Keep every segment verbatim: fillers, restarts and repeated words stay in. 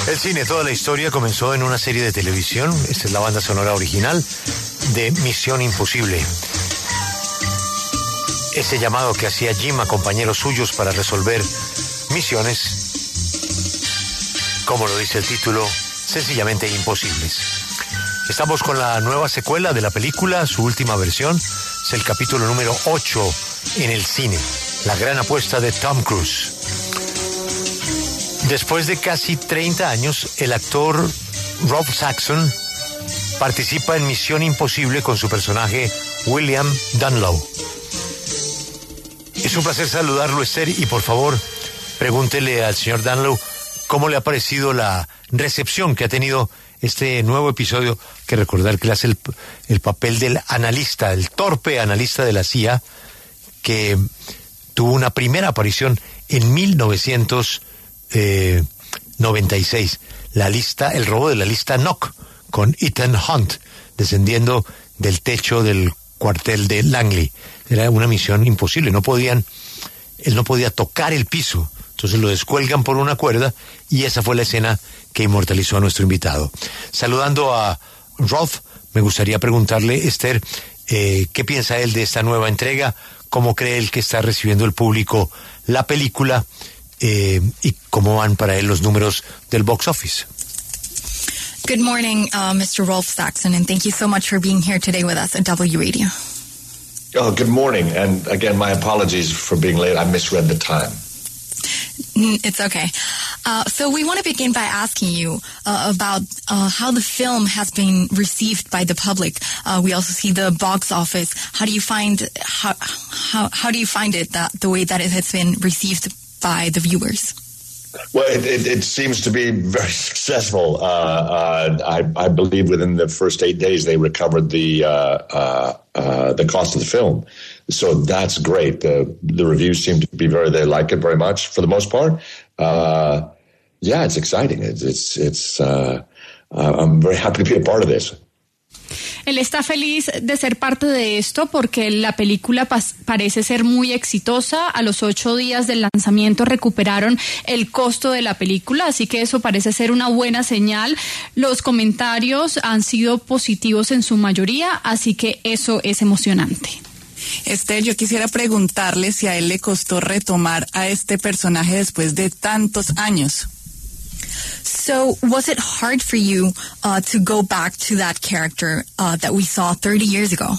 El cine, toda la historia comenzó en una serie de televisión. Esta es la banda sonora original de Misión Imposible. Ese llamado que hacía Jim a compañeros suyos para resolver misiones, como lo dice el título, sencillamente imposibles. Estamos con la nueva secuela de la película, su última versión, es el capítulo número ocho en el cine, la gran apuesta de Tom Cruise. Después de casi treinta años, el actor Rob Saxon participa en Misión Imposible con su personaje William Dunlow. Es un placer saludarlo, Esther, y por favor, pregúntele al señor Dunlow cómo le ha parecido la recepción que ha tenido este nuevo episodio, que recordar que le hace el, el papel del analista, el torpe analista de la C I A, que tuvo una primera aparición en mil novecientos noventa y seis, la lista, el robo de la lista N O C, con Ethan Hunt, descendiendo del techo del cuartel de Langley. Era una misión imposible, no podían, él no podía tocar el piso, entonces lo descuelgan por una cuerda, y esa fue la escena que inmortalizó a nuestro invitado. Saludando a Rolf, me gustaría preguntarle, Esther, eh, ¿qué piensa él de esta nueva entrega? ¿Cómo cree él que está recibiendo el público la película? Eh, ¿Y cómo van para él los números del box office? Good morning, uh, Mister Rolf Saxon, and thank you so much for being here today with us at W Radio. Oh, good morning, and again, my apologies for being late. I misread the time. It's okay. Uh, so we want to begin by asking you uh, about uh, how the film has been received by the public. Uh, we also see the box office. How do you find how how how do you find it that the way that it has been received by the viewers? Well, it, it, it seems to be very successful. Uh, uh, I, I believe within the first eight days they recovered the uh, uh, uh, the cost of the film. So that's great. The the reviews seem to be very, they like it very much for the most part. Uh, yeah, it's exciting. It's it's it's. Uh, I'm very happy to be a part of this. Él está feliz de ser parte de esto porque la película pas- parece ser muy exitosa. A los ocho días del lanzamiento recuperaron el costo de la película, así que eso parece ser una buena señal. Los comentarios han sido positivos en su mayoría, así que eso es emocionante. Esther, yo quisiera preguntarle si a él le costó retomar a este personaje después de tantos años. So, was it hard for you uh, to go back to that character uh, that we saw thirty years ago?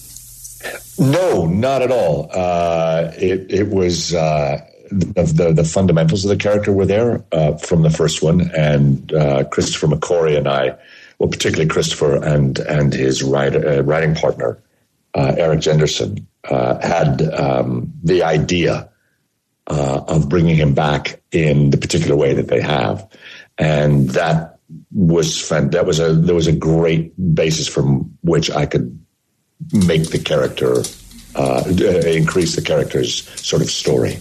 No, not at all. Uh, it, it was uh, the, the the fundamentals of the character were there uh, from the first one, and uh, Christopher McQuarrie and I, well, particularly Christopher and and his writer, uh, writing partner, uh, Eric Jenderson, uh, had um, the idea uh, of bringing him back in the particular way that they have. And that was fun. That was a there was a great basis from which I could make the character uh, increase the character's sort of story.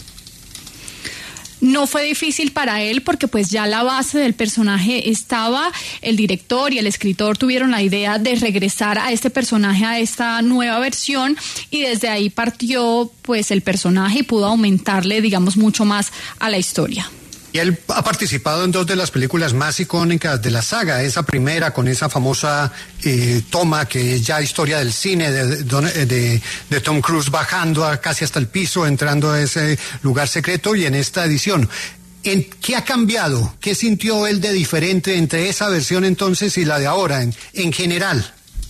No fue difícil para él porque pues ya la base del personaje estaba. El director y el escritor tuvieron la idea de regresar a este personaje, a esta nueva versión, y desde ahí partió pues el personaje y pudo aumentarle, digamos, mucho más a la historia. Y él ha participado en dos de las películas más icónicas de la saga. Esa primera con esa famosa eh, toma que es ya historia del cine de, de, de, de Tom Cruise bajando a, casi hasta el piso, entrando a ese lugar secreto, y en esta edición. ¿En qué ha cambiado? ¿Qué sintió él de diferente entre esa versión entonces y la de ahora en, en general?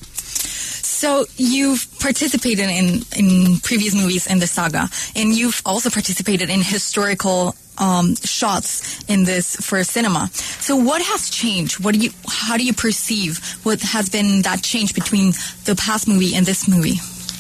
So you've participated in, in previous movies in the saga, and you've also participated in historical um, shots in this for cinema. So what has changed? What do you, how do you perceive what has been that change between the past movie and this movie?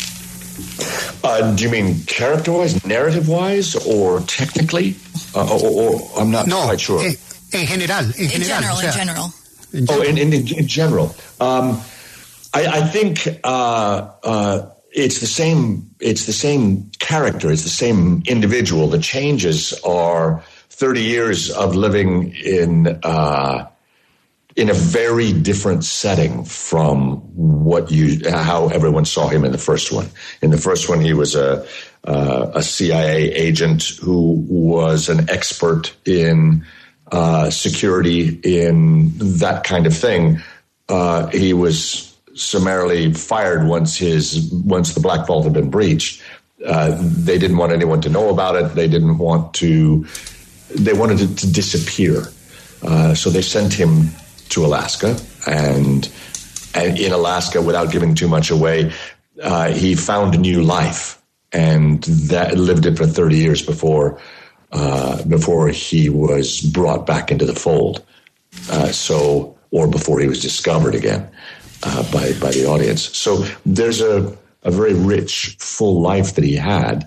Uh, do you mean character-wise, narrative-wise, or technically? Uh, or, or I'm not no, quite sure. En, en general, en, In general. general, O sea, in general. en Oh, in, in, in general. Um, I, I think uh, uh, it's the same. It's the same character. It's the same individual. The changes are thirty years of living in uh, in a very different setting from what you how everyone saw him in the first one. In the first one, he was a uh, a C I A agent who was an expert in uh, security in that kind of thing. Uh, he was summarily fired once his once the Black Vault had been breached. Uh, they didn't want anyone to know about it. They didn't want to. They wanted it to disappear. Uh, so they sent him to Alaska, and, and in Alaska, without giving too much away, uh, he found a new life, and that lived it for thirty years before uh, before he was brought back into the fold. Uh, so, or before he was discovered again uh, by by the audience. So there's a a very rich, full life that he had,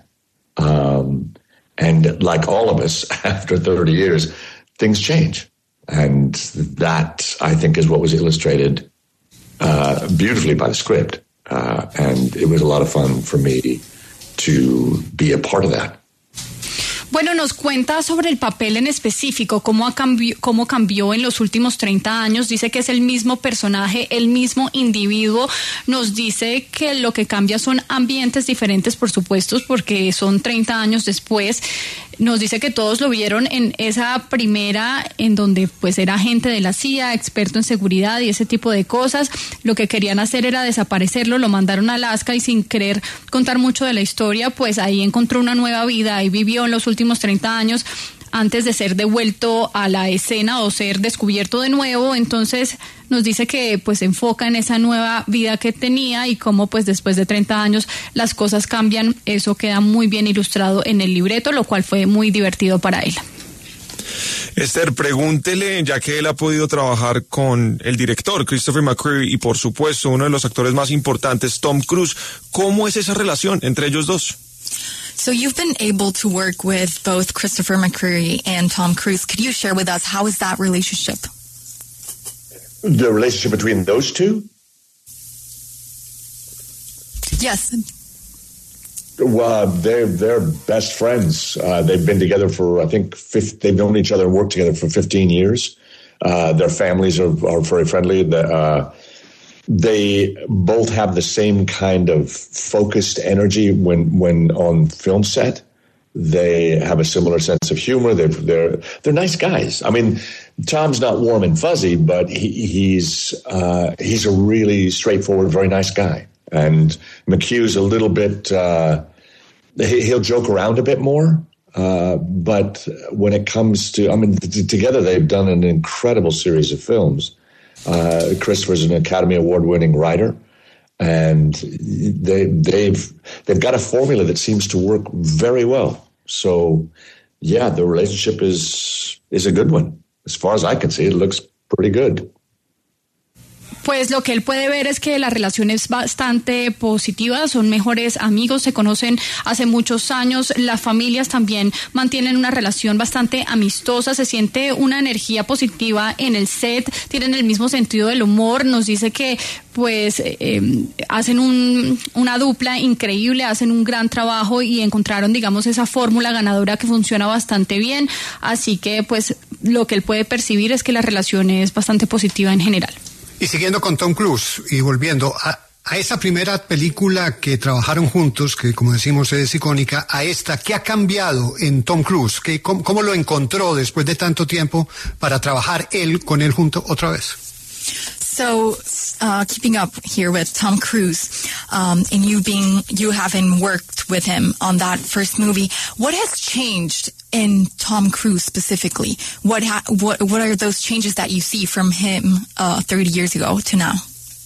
um, and like all of us, after thirty years, things change. And that, I think, is what was illustrated uh, beautifully by the script. Uh, and it was a lot of fun for me to be a part of that. Bueno, nos cuenta sobre el papel en específico, cómo, ha cambi- cómo cambió en los últimos treinta años. Dice que es el mismo personaje, el mismo individuo. Nos dice que lo que cambia son ambientes diferentes, por supuesto, porque son treinta años después. Nos dice que todos lo vieron en esa primera, en donde pues era agente de la C I A, experto en seguridad y ese tipo de cosas. Lo que querían hacer era desaparecerlo, lo mandaron a Alaska y sin querer contar mucho de la historia, pues ahí encontró una nueva vida, ahí vivió en los últimos treinta años antes de ser devuelto a la escena o ser descubierto de nuevo. Entonces nos dice que pues se enfoca en esa nueva vida que tenía y cómo pues después de treinta años las cosas cambian. Eso queda muy bien ilustrado en el libreto, lo cual fue muy divertido para él. Esther, pregúntele, ya que él ha podido trabajar con el director Christopher McQuarrie y por supuesto uno de los actores más importantes, Tom Cruise, ¿cómo es esa relación entre ellos dos? So you've been able to work with both Christopher McQuarrie and Tom Cruise. Could you share with us, how is that relationship? The relationship between those two? Yes. Well, they're, they're best friends. Uh, they've been together for, I think, fifty, they've known each other and worked together for fifteen years. Uh, their families are, are very friendly. The, uh, They both have the same kind of focused energy when when on film set. They have a similar sense of humor. They're they're they're nice guys. I mean, Tom's not warm and fuzzy, but he, he's uh, he's a really straightforward, very nice guy. And McHugh's a little bit. Uh, he'll joke around a bit more. Uh, but when it comes to, I mean, t- together they've done an incredible series of films. Uh, Christopher's an Academy Award-winning writer, and they, they've they've got a formula that seems to work very well. So, yeah, the relationship is is a good one. As far as I can see, it looks pretty good. Pues lo que él puede ver es que la relación es bastante positiva, son mejores amigos, se conocen hace muchos años, las familias también mantienen una relación bastante amistosa, se siente una energía positiva en el set, tienen el mismo sentido del humor, nos dice que pues eh, hacen un, una dupla increíble, hacen un gran trabajo y encontraron, digamos, esa fórmula ganadora que funciona bastante bien, así que pues lo que él puede percibir es que la relación es bastante positiva en general. Y siguiendo con Tom Cruise y volviendo a, a esa primera película que trabajaron juntos, que como decimos es icónica, a esta, ¿qué ha cambiado en Tom Cruise? ¿Qué, cómo, ¿Cómo lo encontró después de tanto tiempo para trabajar él con él junto otra vez? So, uh, keeping up here with Tom Cruise, um, and you being, you having worked with him on that first movie, what has changed in Tom Cruise specifically? What ha- what what are those changes that you see from him uh, thirty years ago to now?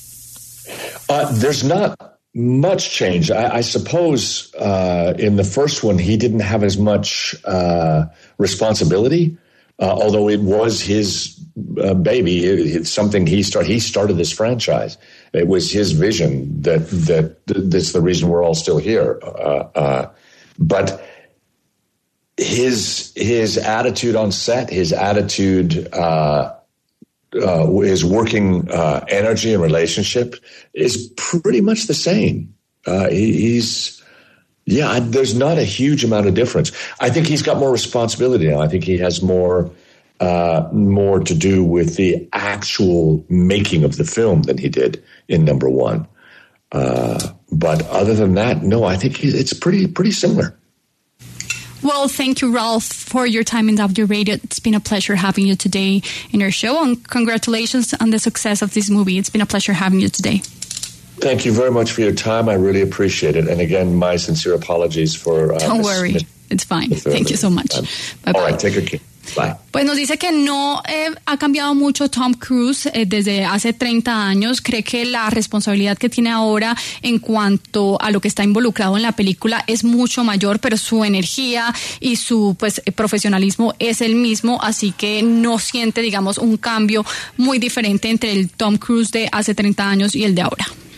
Uh, there's not much change. I, I suppose uh, in the first one, he didn't have as much uh, responsibility, uh, although it was his uh, baby. It, it's something he started. He started this franchise. It was his vision that that that's the reason we're all still here. Uh, uh, but his his attitude on set, his attitude. Uh, Uh, his working uh, energy and relationship is pretty much the same. Uh, he, he's, yeah, there's not a huge amount of difference. I think he's got more responsibility now. I think he has more, uh, more to do with the actual making of the film than he did in number one. Uh, but other than that, no, I think he, it's pretty, pretty similar. Well, thank you, Ralph, for your time in W Radio. It's been a pleasure having you today in our show, and congratulations on the success of this movie. It's been a pleasure having you today. Thank you very much for your time. I really appreciate it. And again, my sincere apologies for... Uh, Don't worry. It's fine. Thank you so much. Um, Bye-bye. All right, take care. Bye. Pues nos dice que no eh, ha cambiado mucho Tom Cruise eh, desde hace treinta años. Cree que la responsabilidad que tiene ahora en cuanto a lo que está involucrado en la película es mucho mayor, pero su energía y su pues profesionalismo es el mismo, así que no siente, digamos, un cambio muy diferente entre el Tom Cruise de hace treinta años y el de ahora.